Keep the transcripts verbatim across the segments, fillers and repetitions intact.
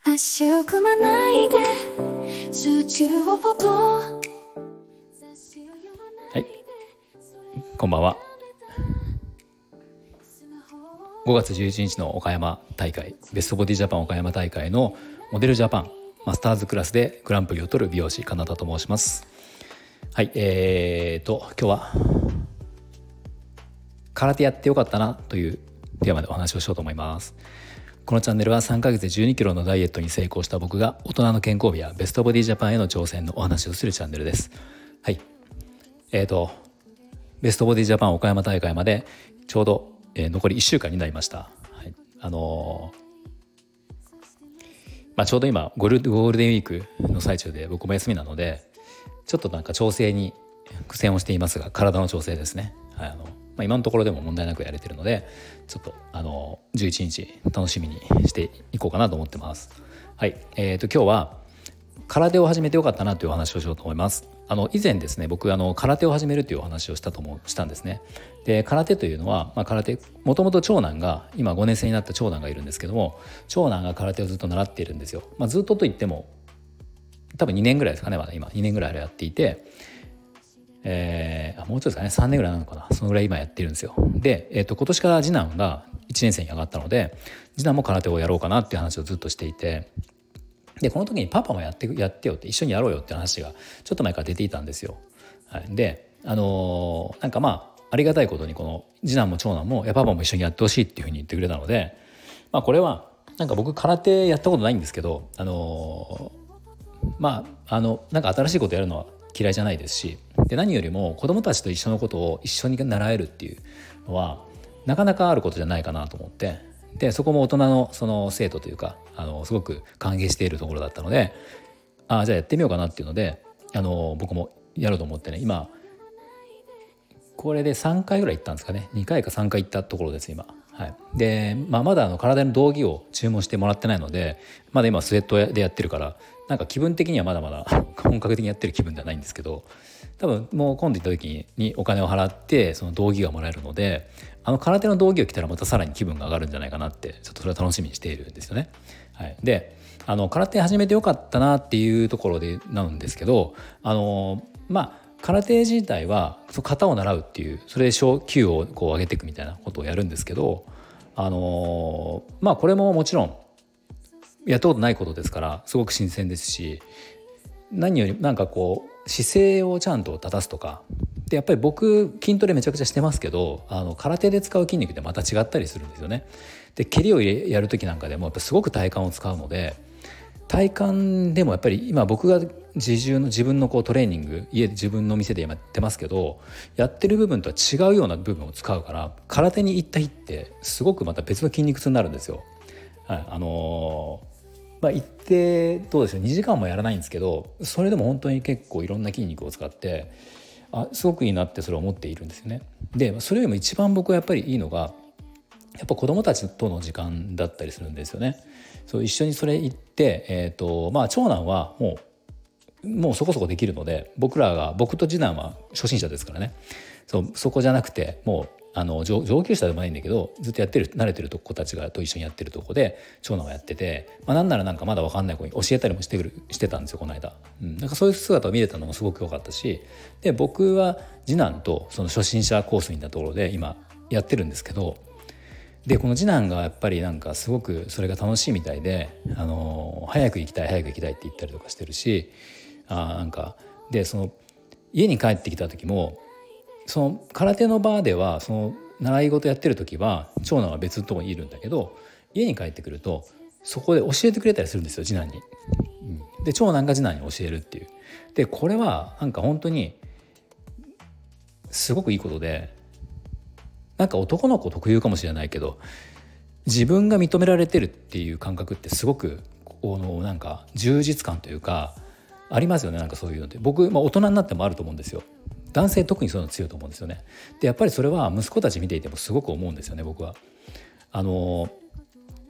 足を組まないで数値をポポはい、 こんばんは。ごがつじゅういちにちの岡山大会、ベストボディジャパン岡山大会のモデルジャパンマスターズクラスでグランプリを取る美容師金田と申します。はい、えーと今日は空手やってよかったなというテーマでお話をしようと思います。このチャンネルはさんかげつでじゅうにキロのダイエットに成功した僕が大人の健康美やベストボディジャパンへの挑戦のお話をするチャンネルです。はい、えーとベストボディジャパン岡山大会までちょうど、えー、残りいっしゅうかんになりました。はい、あのーまあ、ちょうど今ゴール、ゴールデンウィークの最中で僕も休みなのでちょっとなんか調整に苦戦をしていますが、体の調整ですね。はい、あのまあ、今のところでも問題なくやれてるのでちょっとあのじゅういちにち楽しみにしていこうかなと思ってます。はい、えーと今日は空手を始めてよかったなというお話をしようと思います。あの以前ですね、僕あの空手を始めるというお話をしたと思うしたんですね。で空手というのは、まあ、空手もともと長男が今ごねん生になった長男がいるんですけども、長男が空手をずっと習っているんですよ。まあ、ずっとと言っても多分にねんぐらいですかね。まだ今にねんぐらいやっていて、えー、もうちょっとですかね、さんねんぐらいなのかな、そのぐらい今やってるんですよ。で、えー、と今年から次男がいちねん生に上がったので次男も空手をやろうかなっていう話をずっとしていて、でこの時にパパもやってやってよって一緒にやろうよって話がちょっと前から出ていたんですよ。はい、であのー、なんかまあありがたいことにこの次男も長男もいやパパも一緒にやってほしいっていうふうに言ってくれたので、まあこれはなんか僕空手やったことないんですけど、あのー、まああのなんか新しいことやるのは嫌いじゃないですし、で何よりも子どもたちと一緒のことを一緒に習えるっていうのはなかなかあることじゃないかなと思って、でそこも大人のその生徒というかあのすごく歓迎しているところだったので、あじゃあやってみようかなっていうのであの僕もやろうと思ってね、今これでさんかいぐらい行ったんですかね。にかいかさんかい行ったところです今。はい、で、まあ、まだあの体の道着を注文してもらってないのでまだ今スウェットでやってるからなんか気分的にはまだまだ本格的にやってる気分ではないんですけど、多分もう今度行った時にお金を払ってその道着がもらえるので、あの空手の道着を着たらまたさらに気分が上がるんじゃないかなってちょっとそれは楽しみにしているんですよね。はい、であの空手始めてよかったなっていうところでなんですけど、あのまあ空手自体はその型を習うっていうそれで昇級をこう上げていくみたいなことをやるんですけど、あのまあこれももちろんやったことないことですからすごく新鮮ですし、何よりなんかこう姿勢をちゃんと立たすとかで、やっぱり僕筋トレめちゃくちゃしてますけど、あの空手で使う筋肉ってまた違ったりするんですよね。で蹴りを入れやる時なんかでもやっぱすごく体幹を使うので、体幹でもやっぱり今僕が自重の自分のこうトレーニング家で自分の店でやってますけど、やってる部分とは違うような部分を使うから空手に行った日ってすごくまた別の筋肉痛になるんですよ。はい、あのーまあ、行ってどうでしょうにじかんもやらないんですけど、それでも本当に結構いろんな筋肉を使ってあすごくいいなってそれを思っているんですよね。でそれよりも一番僕はやっぱりいいのがやっぱ子どもたちとの時間だったりするんですよね。そう一緒にそれ行って、えーとまあ、長男はもうもうそこそこできるので、僕らが僕と次男は初心者ですからね、そうそこじゃなくてもうあの 上, 上級者でもないんだけどずっとやってる慣れてる子たちがと一緒にやってるとこで長男がやってて、まあ、なんならなんかまだ分かんない子に教えたりもしてくるしてたんですよこの間、うん、なんかそういう姿を見れたのもすごく良かったし、で僕は次男とその初心者コースにいったところで今やってるんですけど、でこの次男がやっぱりなんかすごくそれが楽しいみたいで、あの早く行きたい早く行きたいって言ったりとかしてるし、あなんかでその家に帰ってきた時もその空手の場ではその習い事やってる時は長男は別のところにいるんだけど、家に帰ってくるとそこで教えてくれたりするんですよ次男に、うん、で長男が次男に教えるっていう。でこれはなんか本当にすごくいいことで、なんか男の子特有かもしれないけど自分が認められてるっていう感覚ってすごくこのなんか充実感というかありますよね。なんかそういうのって僕、まあ、大人になってもあると思うんですよ。男性特にそういうの強いと思うんですよね。でやっぱりそれは息子たち見ていてもすごく思うんですよね僕は。あの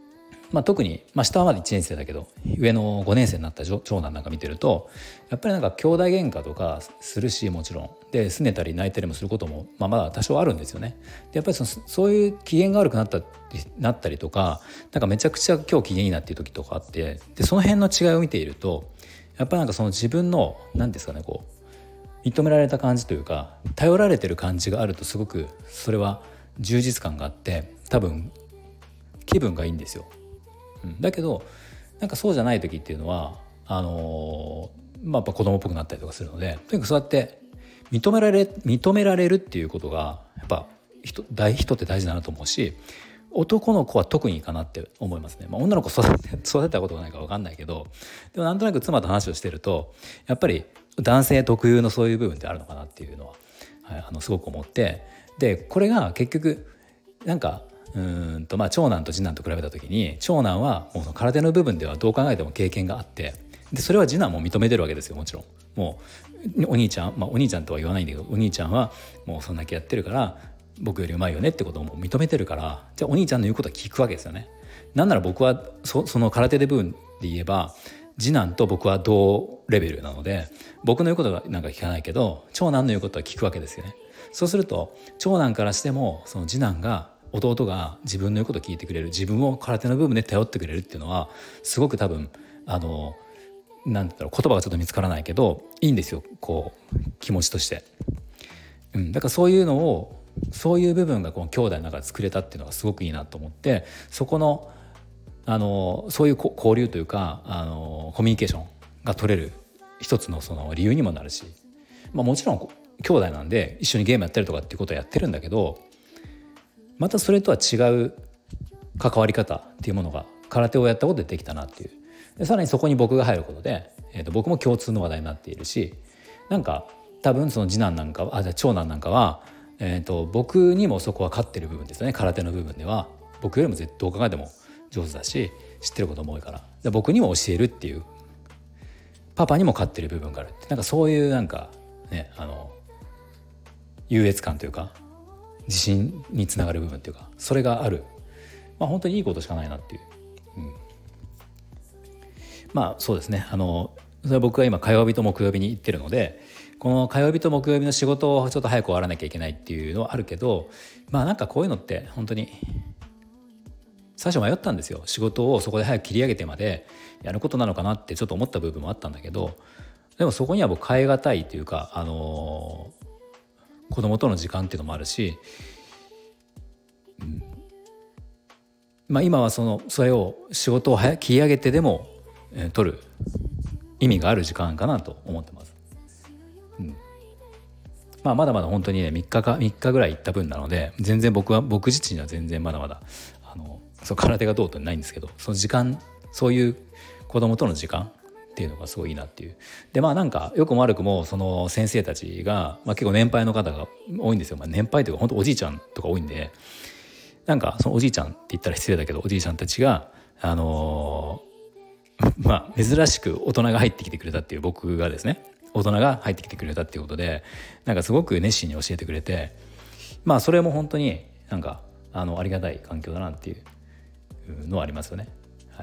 まあ、特に、まあ、下はまだいちねん生だけど上のごねん生になった長男なんか見てるとやっぱりなんか兄弟喧嘩とかするし、もちろんで拗ねたり泣いたりもすることも、まあ、まだ多少あるんですよね。でやっぱりそのそういう機嫌が悪くなったなったりとか、なんかめちゃくちゃ今日機嫌いいなっていう時とかあって、でその辺の違いを見ているとやっぱりなんかその自分の何ですかね、こう認められた感じというか頼られてる感じがあるとすごくそれは充実感があって多分気分がいいんですよ。うん、だけどなんかそうじゃない時っていうのはあのー、まあ、やっぱ子供っぽくなったりとかするので、とにかくそうやって認められ認められるっていうことがやっぱ人大人って大事だなと思うし、男の子は特にかなって思いますね。まあ、女の子育て育てたことがないか分かんないけど、でもなんとなく妻と話をしてるとやっぱり男性特有のそういう部分ってあるのかなっていうのは、はい、あのすごく思って、でこれが結局なんかうーんとまあ長男と次男と比べた時に長男はもうその空手の部分ではどう考えても経験があって、でそれは次男も認めてるわけですよ。もちろんもうお兄ちゃん、まあ、お兄ちゃんとは言わないんだけどお兄ちゃんはもうそんだけやってるから僕よりうまいよねってことをもう認めてるから、じゃあお兄ちゃんの言うことは聞くわけですよね。なんなら僕は そ, その空手で部分で言えば次男と僕は同レベルなので僕の言うことはなんか聞かないけど長男の言うことは聞くわけですよね。そうすると長男からしてもその次男が弟が自分の言うことを聞いてくれる、自分を空手の部分で頼ってくれるっていうのはすごく多分あのなんだろう、言葉がちょっと見つからないけどいいんですよ、こう気持ちとして、うん、だからそういうのをそういう部分がこの兄弟の中で作れたっていうのがすごくいいなと思って、そこのあのそういう交流というかあのコミュニケーションが取れる一つのその理由にもなるし、まあ、もちろん兄弟なんで一緒にゲームやったりとかっていうことはやってるんだけど、またそれとは違う関わり方っていうものが空手をやったことでできたなっていう。でさらにそこに僕が入ることで、えー、と僕も共通の話題になっているし、なんか多分その次男なんかはあじゃあ長男なんかは、えー、と僕にもそこは勝ってる部分ですよね。空手の部分では僕よりも絶対どう考えても上手だし知ってることも多いから、で僕にも教えるっていう、パパにも勝ってる部分があるって、なんかそういうなんかね、あの優越感というか自信につながる部分というか、それがある、まあ、本当にいいことしかないなっていう、うん、まあそうですね。あのそれは僕が今火曜日と木曜日に行ってるので、この火曜日と木曜日の仕事をちょっと早く終わらなきゃいけないっていうのはあるけど、まあなんかこういうのって本当に最初迷ったんですよ。仕事をそこで早く切り上げてまでやることなのかなってちょっと思った部分もあったんだけど、でもそこには僕変え難いというか、あのー子供との時間っていうのもあるし、うんまあ、今はそのそれを仕事を早切り上げてでも、えー、取る意味がある時間かなと思ってます。うんまあ、まだまだ本当にねみっかかみっかぐらい行った分なので、全然僕は僕自身は全然まだまだあのそう空手がどうってないんですけど、その時間そういう子供との時間っていうのがすごいいいなっていう。でまあなんか良くも悪くもその先生たちが、まあ、結構年配の方が多いんですよ。まあ、年配というか本当おじいちゃんとか多いんで、なんかそのおじいちゃんって言ったら失礼だけどおじいちゃんたちがあのー、まあ珍しく大人が入ってきてくれたっていう、僕がですね大人が入ってきてくれたっていうことで、なんかすごく熱心に教えてくれて、まあそれも本当になんかあのありがたい環境だなっていうのはありますよね。はい。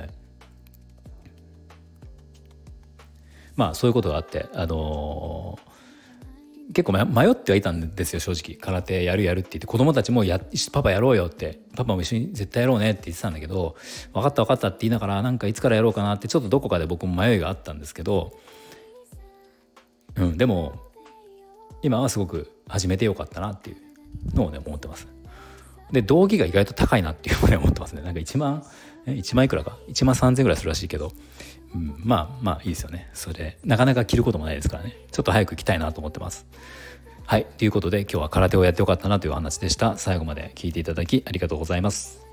まあそういうことがあって、あのー、結構迷ってはいたんですよ正直。空手やるやるって言って、子供たちもやパパやろうよって、パパも一緒に絶対やろうねって言ってたんだけど、分かった分かったって言いながら、なんかいつからやろうかなってちょっとどこかで僕も迷いがあったんですけど、うん、でも今はすごく始めてよかったなっていうのをね思ってます。で道着が意外と高いなっていうのをね思ってますね。なんかいちまんいちまんいくらかいちまんさんぜんぐらいするらしいけど、うん、まあまあいいですよね。それなかなか着ることもないですからね。ちょっと早く行きたいなと思ってます。はい、ということで今日は空手をやってよかったなという話でした。最後まで聞いていただきありがとうございます。